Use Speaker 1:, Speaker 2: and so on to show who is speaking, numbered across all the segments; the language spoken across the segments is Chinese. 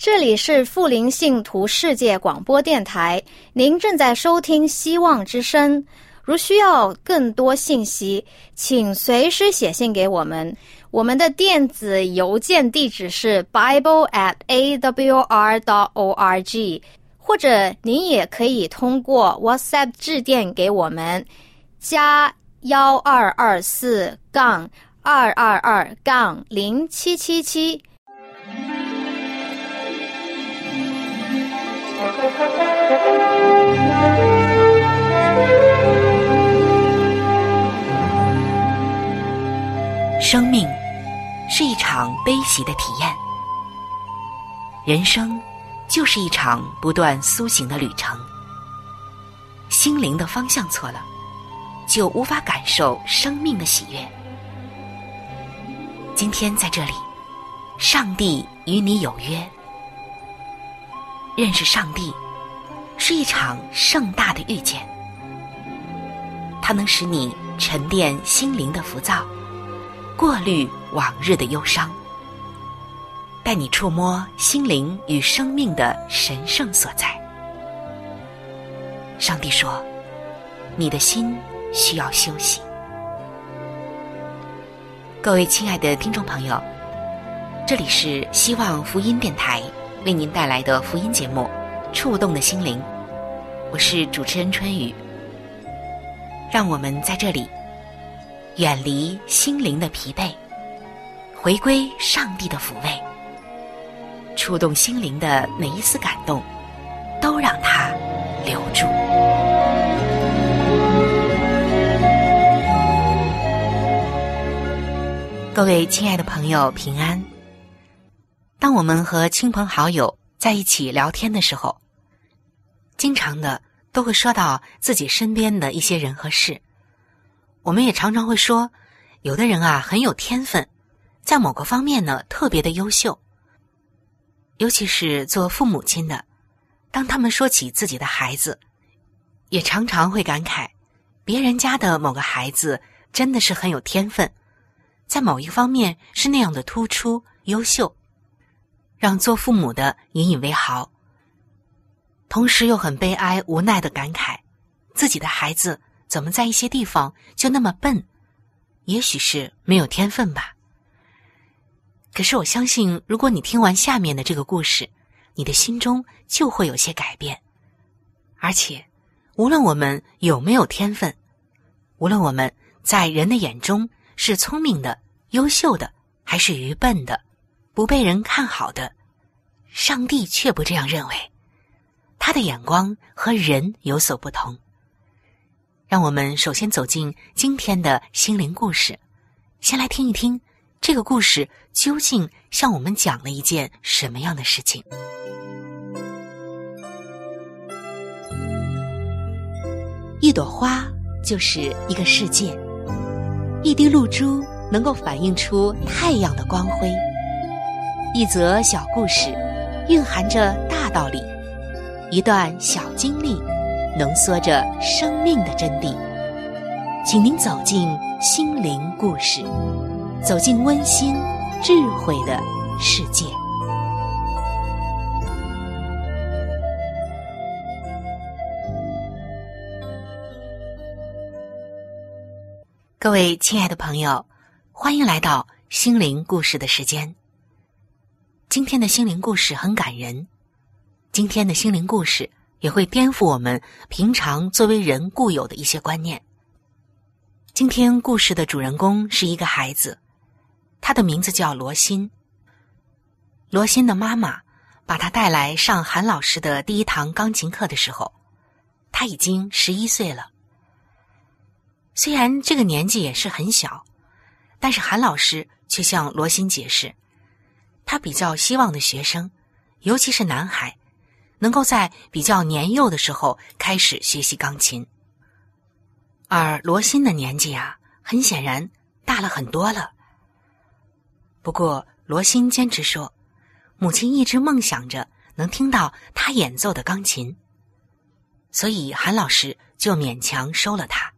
Speaker 1: 这里是富林信徒世界广播电台，您正在收听希望之声。如需要更多信息，请随时写信给我们。我们的电子邮件地址是 bible@awr.org， 或者您也可以通过 WhatsApp 致电给我们，加1224-222-0777。
Speaker 2: 生命是一场悲喜的体验，人生就是一场不断苏醒的旅程。心灵的方向错了，就无法感受生命的喜悦。今天在这里，上帝与你有约。认识上帝是一场盛大的遇见，它能使你沉淀心灵的浮躁，过滤往日的忧伤，带你触摸心灵与生命的神圣所在。上帝说，你的心需要休息。各位亲爱的听众朋友，这里是希望福音电台为您带来的福音节目《触动的心灵》，我是主持人春雨。让我们在这里远离心灵的疲惫，回归上帝的抚慰，触动心灵的每一丝感动，都让它留住。各位亲爱的朋友，平安。当我们和亲朋好友在一起聊天的时候，经常的都会说到自己身边的一些人和事。我们也常常会说，有的人啊很有天分，在某个方面呢特别的优秀。尤其是做父母亲的，当他们说起自己的孩子，也常常会感慨，别人家的某个孩子真的是很有天分，在某一方面是那样的突出优秀，让做父母的引以为豪。同时又很悲哀无奈的感慨，自己的孩子怎么在一些地方就那么笨，也许是没有天分吧。可是我相信，如果你听完下面的这个故事，你的心中就会有些改变。而且无论我们有没有天分，无论我们在人的眼中是聪明的、优秀的，还是愚笨的、不被人看好的，上帝却不这样认为，他的眼光和人有所不同。让我们首先走进今天的心灵故事，先来听一听这个故事究竟向我们讲了一件什么样的事情。一朵花就是一个世界，一滴露珠能够反映出太阳的光辉，一则小故事蕴含着大道理，一段小经历浓缩着生命的真谛。请您走进心灵故事，走进温馨智慧的世界。各位亲爱的朋友，欢迎来到心灵故事的时间。今天的心灵故事很感人，今天的心灵故事也会颠覆我们平常作为人固有的一些观念。今天故事的主人公是一个孩子，他的名字叫罗欣。罗欣的妈妈把他带来上韩老师的第一堂钢琴课的时候，他已经11岁了。虽然这个年纪也是很小，但是韩老师却向罗欣解释，他比较希望的学生，尤其是男孩，能够在比较年幼的时候开始学习钢琴。而罗欣的年纪啊，很显然大了很多了。不过罗欣坚持说，母亲一直梦想着能听到他演奏的钢琴，所以韩老师就勉强收了他。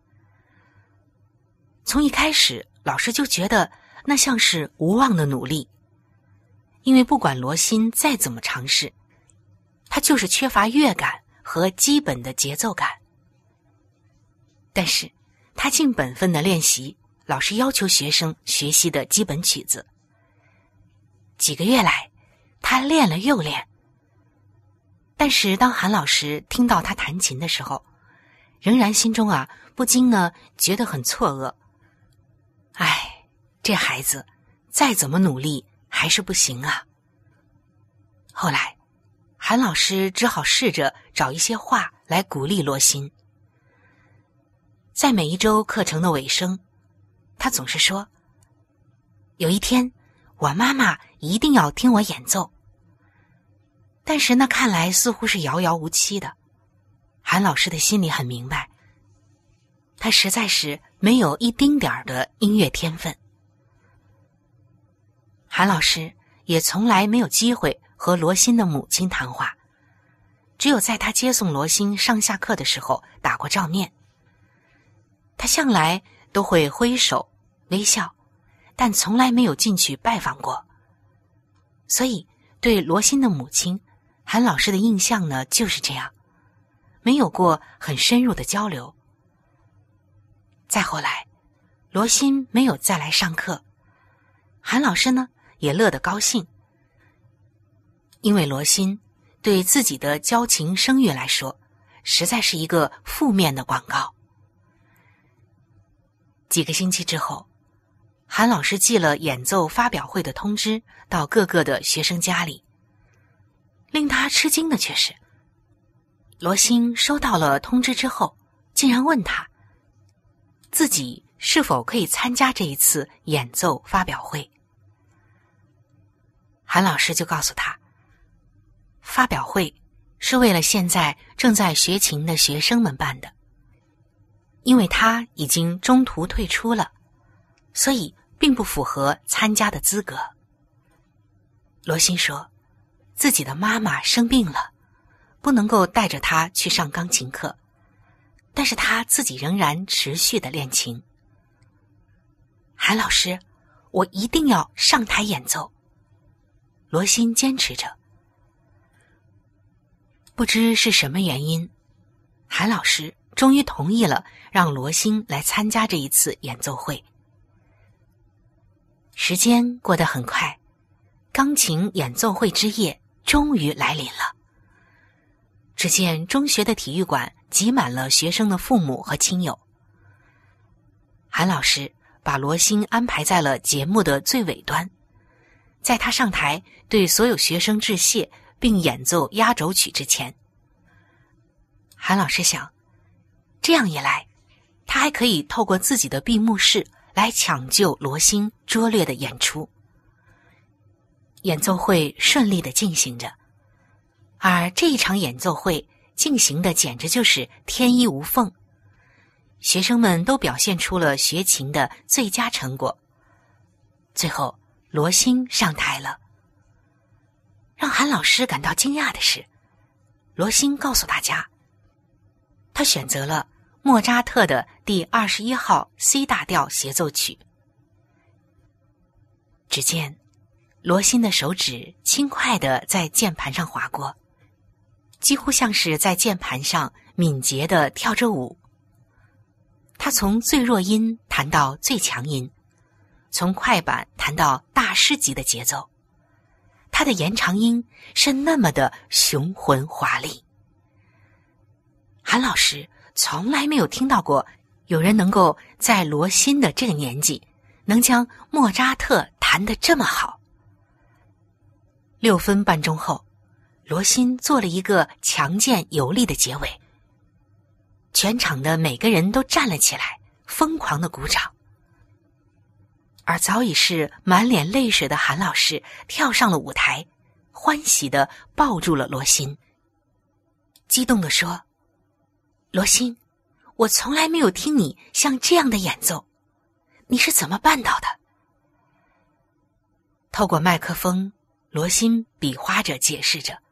Speaker 2: 从一开始，老师就觉得那像是无望的努力， 因为不管罗欣再怎么尝试，他就是缺乏乐感和基本的节奏感。但是他尽本分的练习老师要求学生学习的基本曲子。几个月来，他练了又练。但是当韩老师听到他弹琴的时候，仍然心中不禁觉得很错愕。哎，这孩子再怎么努力还是不行啊。后来韩老师只好试着找一些话来鼓励罗欣。在每一周课程的尾声，他总是说，有一天我妈妈一定要听我演奏。但是那看来似乎是遥遥无期的。韩老师的心里很明白，他实在是没有一丁点儿的音乐天分。韩老师也从来没有机会和罗欣的母亲谈话，只有在他接送罗欣上下课的时候打过照面。他向来都会挥手微笑，但从来没有进去拜访过。所以对罗欣的母亲，韩老师的印象呢就是这样，没有过很深入的交流。再后来，罗欣没有再来上课，韩老师呢也乐得高兴，因为罗欣对自己的教琴声乐来说，实在是一个负面的广告。几个星期之后，韩老师寄了演奏发表会的通知到各个的学生家里。令他吃惊的却是，罗欣收到了通知之后，竟然问他自己是否可以参加这一次演奏发表会。韩老师就告诉他，发表会是为了现在正在学琴的学生们办的，因为他已经中途退出了，所以并不符合参加的资格。罗欣说自己的妈妈生病了，不能够带着她去上钢琴课，但是她自己仍然持续的练琴。韩老师，我一定要上台演奏。罗欣坚持着。不知是什么原因，韩老师终于同意了让罗欣来参加这一次演奏会。时间过得很快，钢琴演奏会之夜终于来临了。只见中学的体育馆挤满了学生的父母和亲友。韩老师把罗欣安排在了节目的最尾端，在他上台对所有学生致谢并演奏压轴曲之前，韩老师想，这样一来，他还可以透过自己的闭幕式来抢救罗欣拙劣的演出。演奏会顺利地进行着，而这一场演奏会进行的简直就是天衣无缝，学生们都表现出了学琴的最佳成果。最后罗欣上台了。让韩老师感到惊讶的是，罗欣告诉大家，他选择了莫扎特的第21号 C 大调协奏曲。只见罗欣的手指轻快地在键盘上划过，几乎像是在键盘上敏捷地跳着舞。他从最弱音弹到最强音，从快板弹到大师级的节奏，他的延长音是那么的雄浑华丽。韩老师从来没有听到过有人能够在罗欣的这个年纪能将莫扎特弹得这么好。6分半钟后，罗欣做了一个强健有力的结尾，全场的每个人都站了起来，疯狂地鼓掌。而早已是满脸泪水的韩老师跳上了舞台，欢喜地抱住了罗欣，激动地说，罗欣，我从来没有听你像这样的演奏，你是怎么办到的？透过麦克风，罗欣比划着解释着，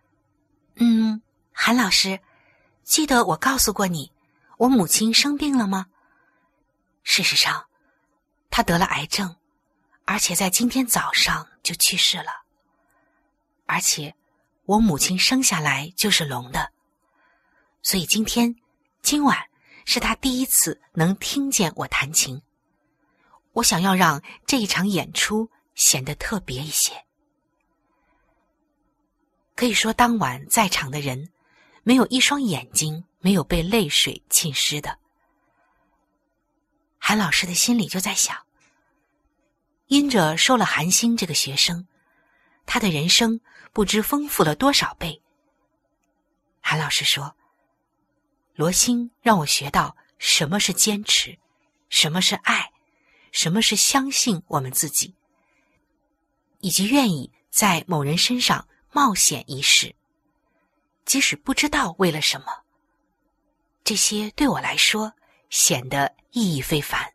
Speaker 2: 韩老师，记得我告诉过你，我母亲生病了吗？事实上，她得了癌症，而且在今天早上就去世了。 而且我母亲生下来就是聋的，所以今晚是她第一次能听见我弹琴。我想要让这一场演出显得特别一些。可以说当晚在场的人没有一双眼睛没有被泪水浸湿的。韩老师的心里就在想，因着收了韩星这个学生，他的人生不知丰富了多少倍。韩老师说，罗星让我学到什么是坚持，什么是爱，什么是相信我们自己，以及愿意在某人身上冒险一试，即使不知道为了什么。这些对我来说显得意义非凡。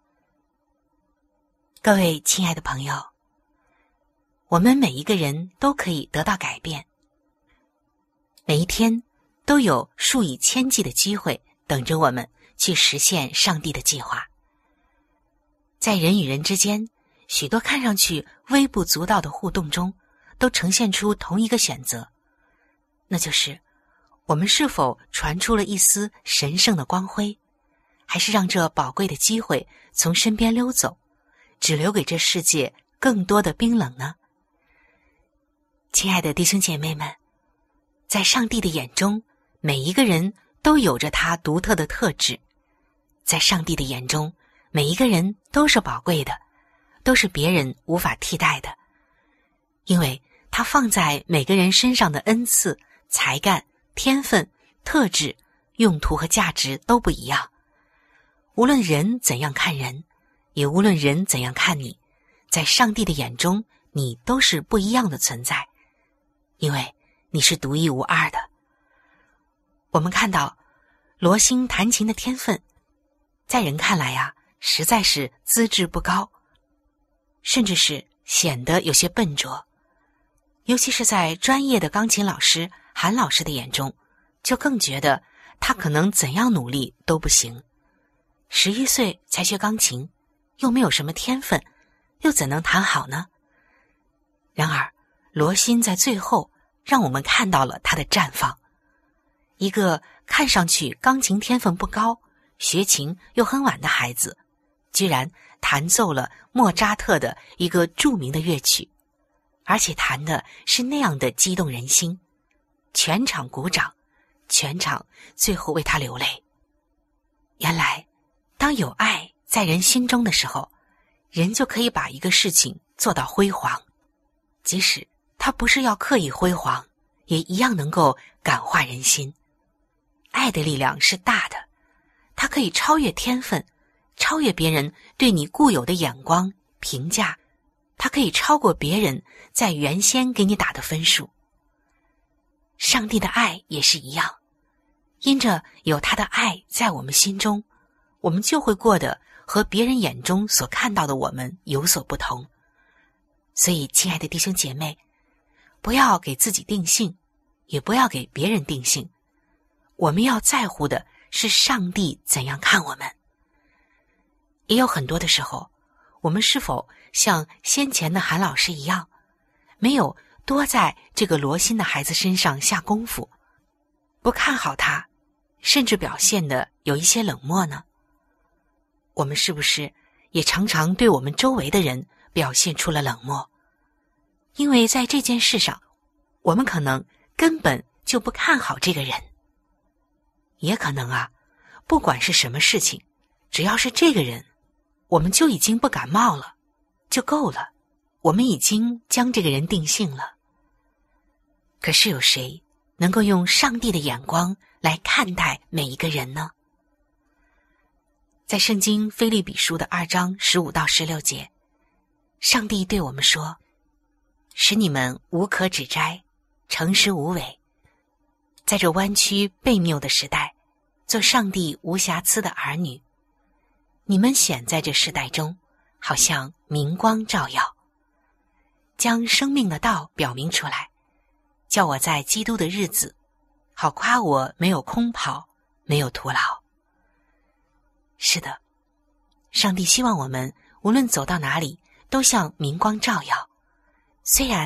Speaker 2: 各位亲爱的朋友，我们每一个人都可以得到改变，每一天都有数以千计的机会等着我们去实现上帝的计划。在人与人之间，许多看上去微不足道的互动中，都呈现出同一个选择，那就是我们是否传出了一丝神圣的光辉，还是让这宝贵的机会从身边溜走，只留给这世界更多的冰冷呢？亲爱的弟兄姐妹们，在上帝的眼中，每一个人都有着他独特的特质。在上帝的眼中，每一个人都是宝贵的，都是别人无法替代的。因为他放在每个人身上的恩赐、才干、天分、特质、用途和价值都不一样。无论人怎样看人，也无论人怎样看你，在上帝的眼中，你都是不一样的存在，因为你是独一无二的。我们看到罗星弹琴的天分，在人看来啊，实在是资质不高，甚至是显得有些笨拙。尤其是在专业的钢琴老师韩老师的眼中，就更觉得他可能怎样努力都不行。11岁才学钢琴，又没有什么天分，又怎能弹好呢？然而罗欣在最后让我们看到了他的绽放。一个看上去钢琴天分不高，学琴又很晚的孩子，居然弹奏了莫扎特的一个著名的乐曲，而且弹的是那样的激动人心，全场鼓掌，全场最后为他流泪。原来当有爱在人心中的时候，人就可以把一个事情做到辉煌，即使他不是要刻意辉煌，也一样能够感化人心。爱的力量是大的，它可以超越天分，超越别人对你固有的眼光评价，它可以超过别人在原先给你打的分数。上帝的爱也是一样，因着有他的爱在我们心中，我们就会过得和别人眼中所看到的我们有所不同。所以亲爱的弟兄姐妹，不要给自己定性，也不要给别人定性，我们要在乎的是上帝怎样看我们。也有很多的时候，我们是否像先前的韩老师一样，没有多在这个罗欣的孩子身上下功夫，不看好他，甚至表现得有一些冷漠呢？我们是不是也常常对我们周围的人表现出了冷漠？因为在这件事上，我们可能根本就不看好这个人。也可能啊，不管是什么事情，只要是这个人，我们就已经不感冒了，就够了，我们已经将这个人定性了。可是有谁能够用上帝的眼光来看待每一个人呢？在圣经腓立比书的2章15到16节，上帝对我们说，使你们无可指摘，诚实无伪，在这弯曲悖谬的时代，做上帝无瑕疵的儿女。你们显在这世代中，好像明光照耀，将生命的道表明出来，叫我在基督的日子，好夸我没有空跑，没有徒劳。是的，上帝希望我们无论走到哪里，都像明光照耀。虽然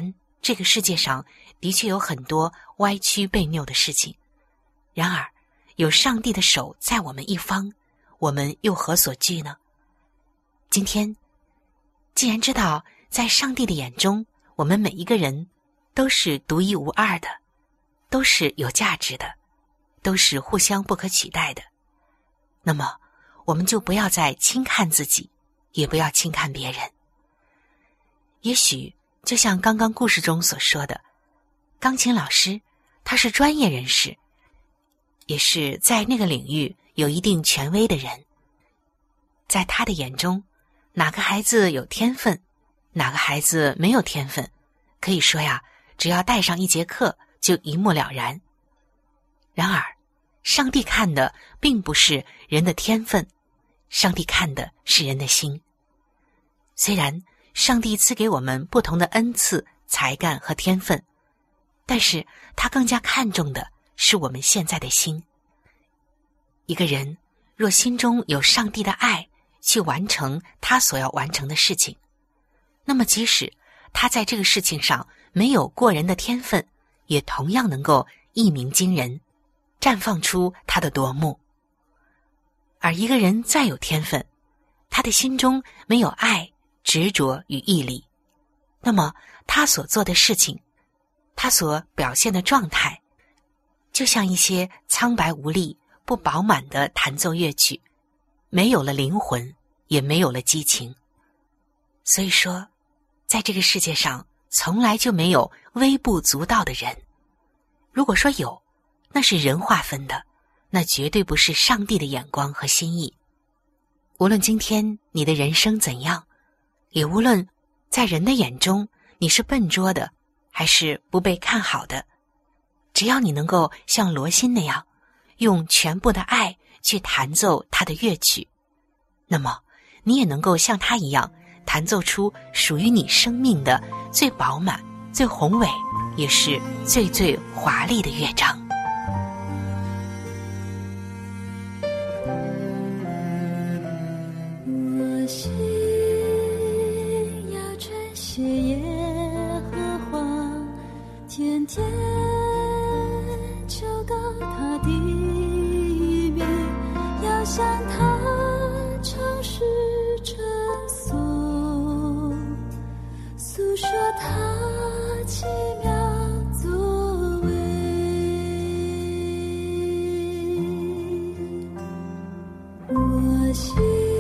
Speaker 2: 这个世界上的确有很多歪曲悖拗的事情，然而有上帝的手在我们一方，我们又何所惧呢？今天既然知道在上帝的眼中，我们每一个人都是独一无二的，都是有价值的，都是互相不可取代的，那么我们就不要再轻看自己，也不要轻看别人。也许就像刚刚故事中所说的，钢琴老师他是专业人士，也是在那个领域有一定权威的人，在他的眼中，哪个孩子有天分，哪个孩子没有天分，可以说呀，只要带上一节课就一目了然。然而上帝看的并不是人的天分，上帝看的是人的心。虽然上帝赐给我们不同的恩赐、才干和天分，但是他更加看重的是我们现在的心。一个人若心中有上帝的爱，去完成他所要完成的事情，那么即使他在这个事情上没有过人的天分，也同样能够一鸣惊人，绽放出他的夺目。而一个人再有天分，他的心中没有爱、执着与毅力，那么他所做的事情，他所表现的状态，就像一些苍白无力、不饱满的弹奏乐曲，没有了灵魂，也没有了激情。所以说，在这个世界上从来就没有微不足道的人。如果说有，那是人划分的，那绝对不是上帝的眼光和心意。无论今天你的人生怎样，也无论在人的眼中你是笨拙的还是不被看好的，只要你能够像罗欣那样用全部的爱去弹奏他的乐曲，那么你也能够像他一样弹奏出属于你生命的最饱满、最宏伟，也是最最华丽的乐章。
Speaker 3: 我心要称谢耶和华，天天求告他的名，要向他唱诗称颂，诉说他奇妙作为。我心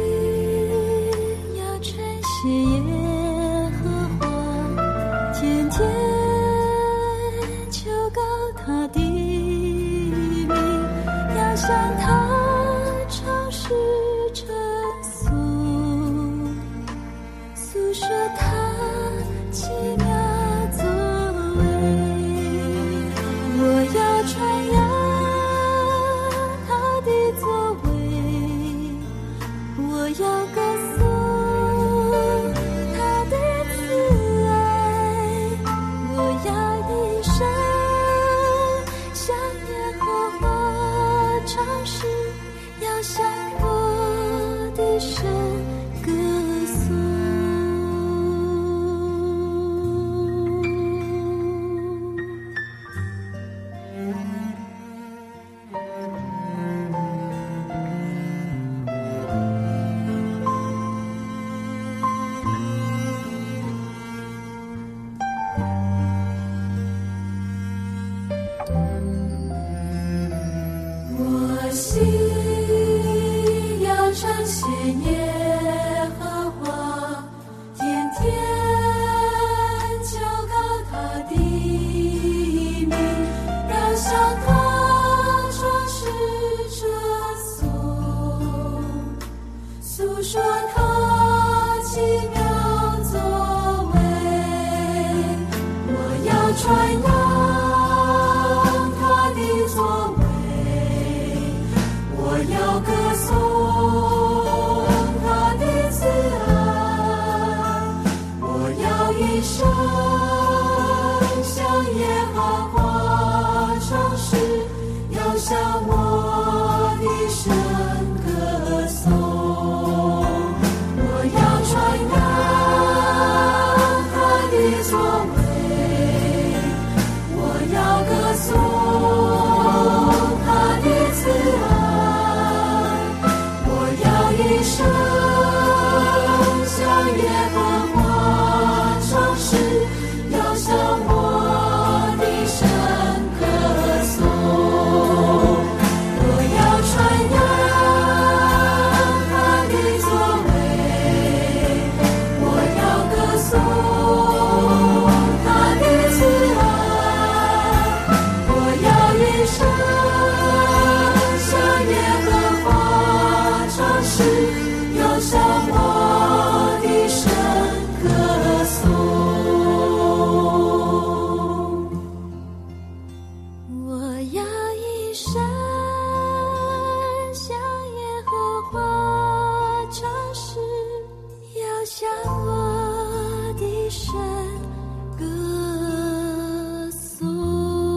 Speaker 3: 要称谢耶和华，天天求告他的名，要向他唱诗称颂，诉说他奇妙作为。我要传扬他的作为，我要歌颂他的慈爱，我要一生向耶和华唱诗，要向我的神歌颂。我心要称谢耶和华，天天求告他的名，要向他唱诗称颂，诉说他奇妙作为。我要传扬他的作为，我要歌颂的神，向耶和华唱诗，要向我的神歌颂。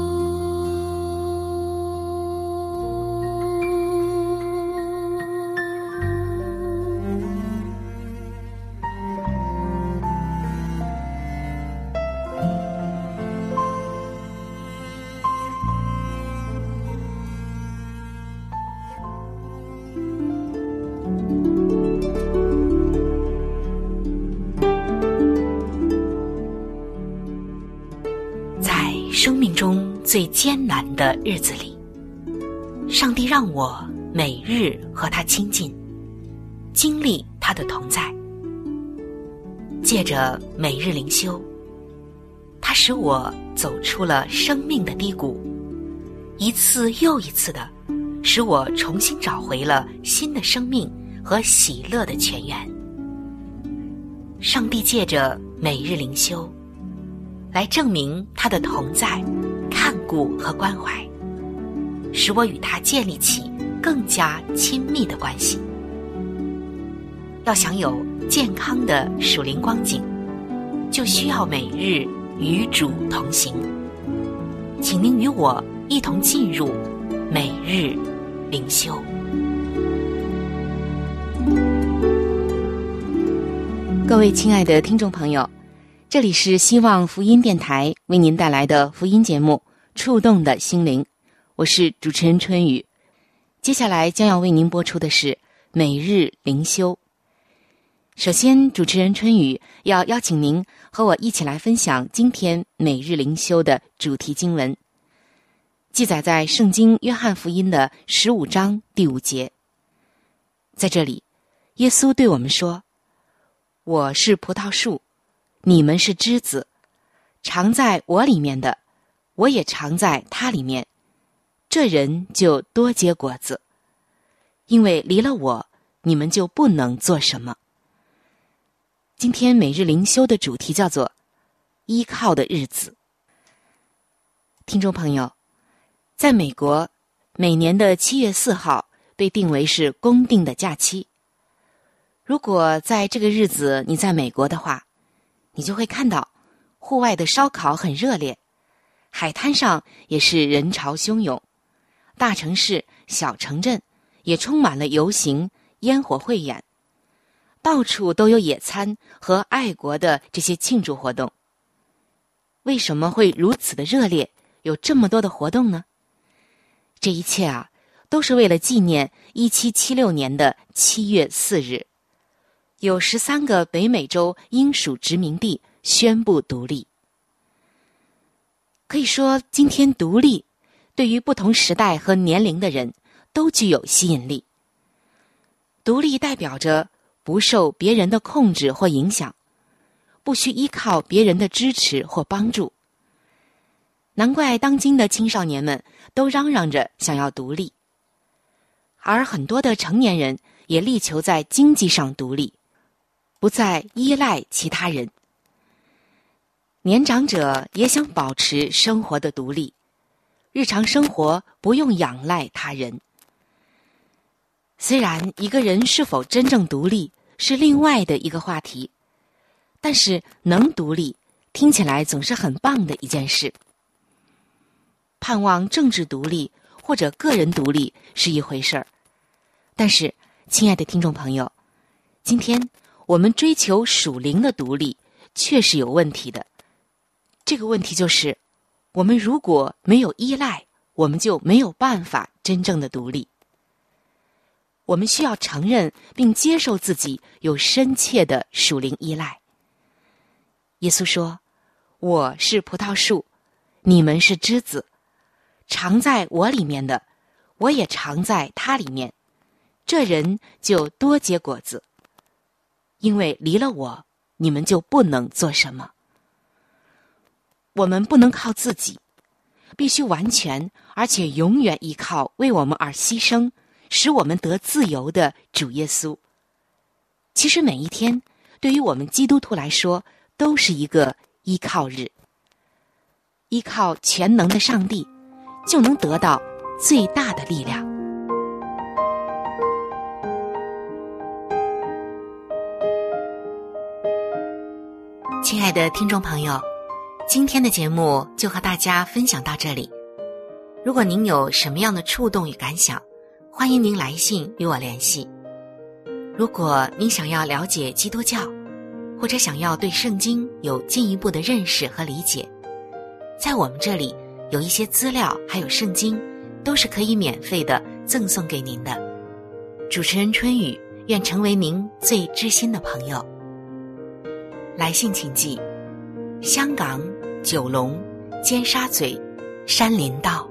Speaker 2: 生命中最艰难的日子里，上帝让我每日和他亲近，经历他的同在。借着每日灵修，他使我走出了生命的低谷，一次又一次的使我重新找回了新的生命和喜乐的泉源。上帝借着每日灵修来证明他的同在、看顾和关怀，使我与他建立起更加亲密的关系。要想有健康的属灵光景，就需要每日与主同行。请您与我一同进入每日灵修。 各位亲爱的听众朋友，这里是希望福音电台为您带来的福音节目《触动的心灵》，我是主持人春雨。接下来将要为您播出的是每日灵修。首先，主持人春雨要邀请您和我一起来分享今天每日灵修的主题经文，记载在圣经约翰福音的15章第5节。在这里，耶稣对我们说：我是葡萄树，你们是枝子，常在我里面的，我也常在他里面，这人就多结果子，因为离了我，你们就不能做什么。今天每日灵修的主题叫做依靠的日子。听众朋友，在美国，每年的7月4号被定为是公定的假期。如果在这个日子你在美国的话，你就会看到户外的烧烤很热烈，海滩上也是人潮汹涌，大城市、小城镇也充满了游行、烟火汇演，到处都有野餐和爱国的这些庆祝活动。为什么会如此的热烈，有这么多的活动呢？这一切啊，都是为了纪念1776年的7月4日，有13个北美洲英属殖民地宣布独立。可以说，今天独立对于不同时代和年龄的人都具有吸引力。独立代表着不受别人的控制或影响，不需依靠别人的支持或帮助。难怪当今的青少年们都嚷嚷着想要独立，而很多的成年人也力求在经济上独立，不再依赖其他人。年长者也想保持生活的独立，日常生活不用仰赖他人。虽然一个人是否真正独立是另外的一个话题，但是能独立听起来总是很棒的一件事。盼望政治独立或者个人独立是一回事儿，但是亲爱的听众朋友，今天我们追求属灵的独立确实有问题的。这个问题就是，我们如果没有依赖，我们就没有办法真正的独立。我们需要承认并接受自己有深切的属灵依赖。耶稣说：我是葡萄树，你们是枝子，常在我里面的，我也常在他里面，这人就多结果子，因为离了我，你们就不能做什么。我们不能靠自己，必须完全而且永远依靠为我们而牺牲，使我们得自由的主耶稣。其实每一天对于我们基督徒来说都是一个依靠日。依靠全能的上帝，就能得到最大的力量。亲爱的听众朋友，今天的节目就和大家分享到这里。如果您有什么样的触动与感想，欢迎您来信与我联系。如果您想要了解基督教，或者想要对圣经有进一步的认识和理解，在我们这里有一些资料还有圣经都是可以免费的赠送给您的。主持人春雨愿成为您最知心的朋友。来信请寄香港九龙尖沙咀山林道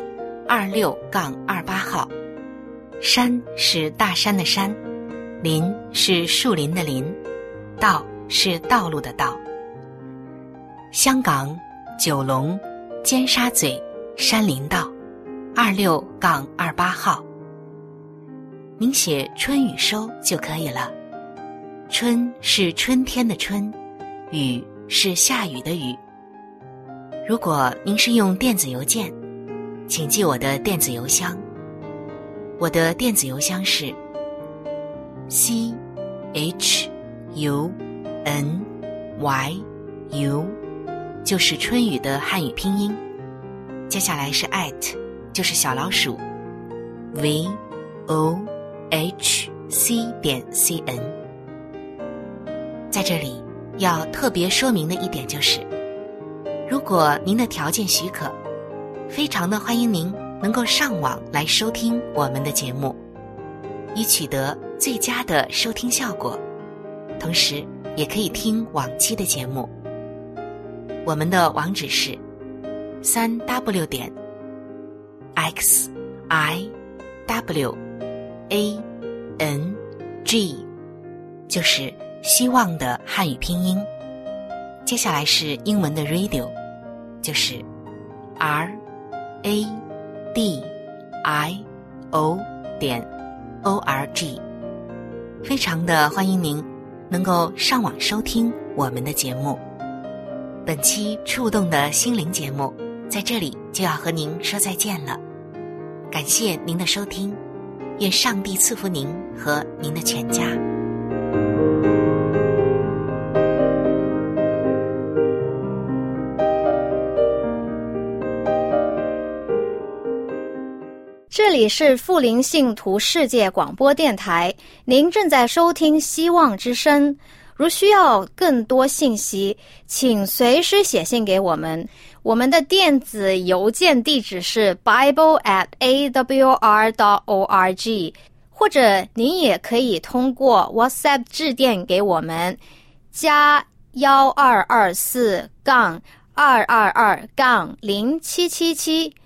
Speaker 2: 26-28号，山是大山的山，林是树林的林，道是道路的道。香港九龙尖沙咀山林道26-28号。您写春雨收就可以了。春是春天的春，雨是下雨的雨。如果您是用电子邮件，请记我的电子邮箱。我的电子邮箱是 CHUNYU， 就是春雨的汉语拼音，接下来是 @ 就是小老鼠 VOHC.CN。 在这里要特别说明的一点就是，如果您的条件许可，非常的欢迎您能够上网来收听我们的节目，以取得最佳的收听效果，同时也可以听往期的节目。我们的网址是 3w.xiwang， 就是希望的汉语拼音，接下来是英文的 radio， 就是 radio.org。 非常的欢迎您能够上网收听我们的节目。本期触动的心灵节目在这里就要和您说再见了，感谢您的收听，愿上帝赐福您和您的全家。
Speaker 1: 这里是富林信徒世界广播电台，您正在收听希望之声。如需要更多信息，请随时写信给我们。我们的电子邮件地址是 bible@awr.org， 或者您也可以通过 WhatsApp 致电给我们，加1224-222-0777